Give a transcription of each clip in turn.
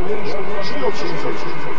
уверен, что он жил через очень.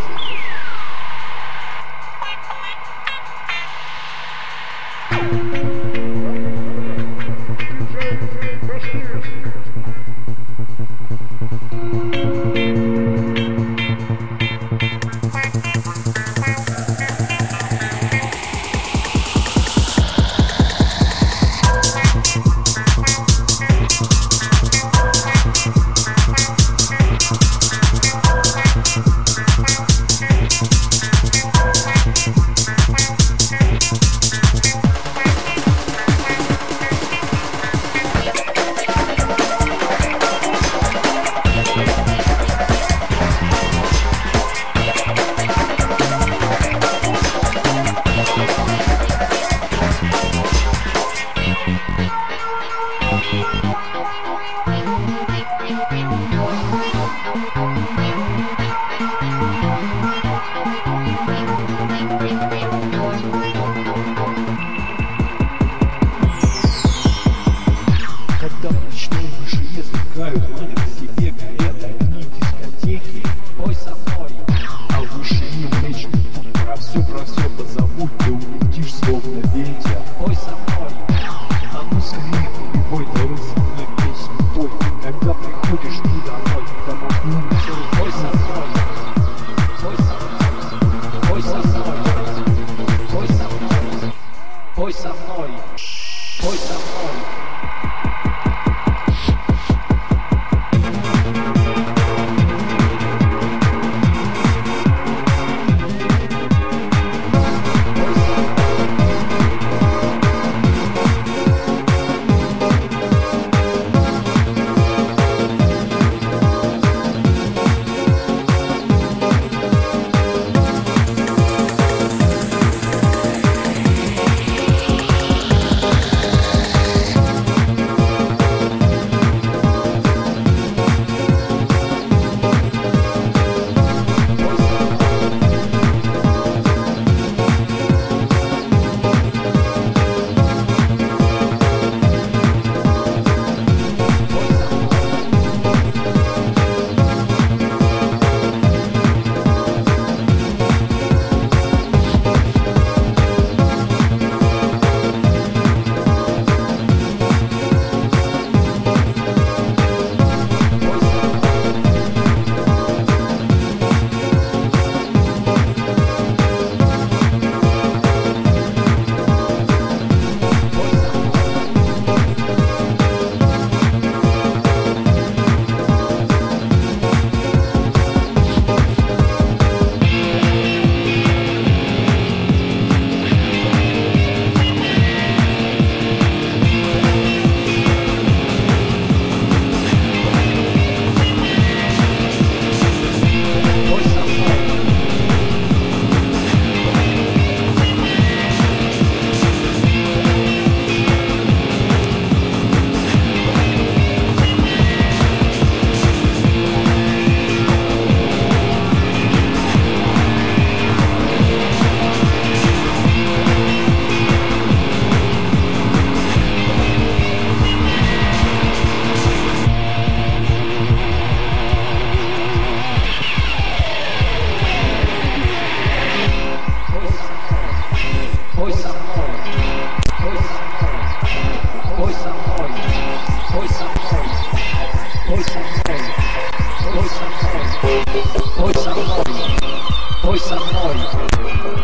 Когда в ночной вышине сверкают, манят к себе, горят огни дискотеки. Пой со мной, А в вышине млечный путь, про все позабудь, ты улетишь словно ветер. пой со мной, А ну скорее, пой, давай со мной песню пой. Когда приходишь ты домой, там окно все. пой со мной, пой со мной, пой со мной, пой со мной, пой со мной, пой со мной. Poi sa noi, poi sa noi, poi sa noi, poi sa noi, poi sa noi, poi sa noi, poi sa noi, poi sa noi.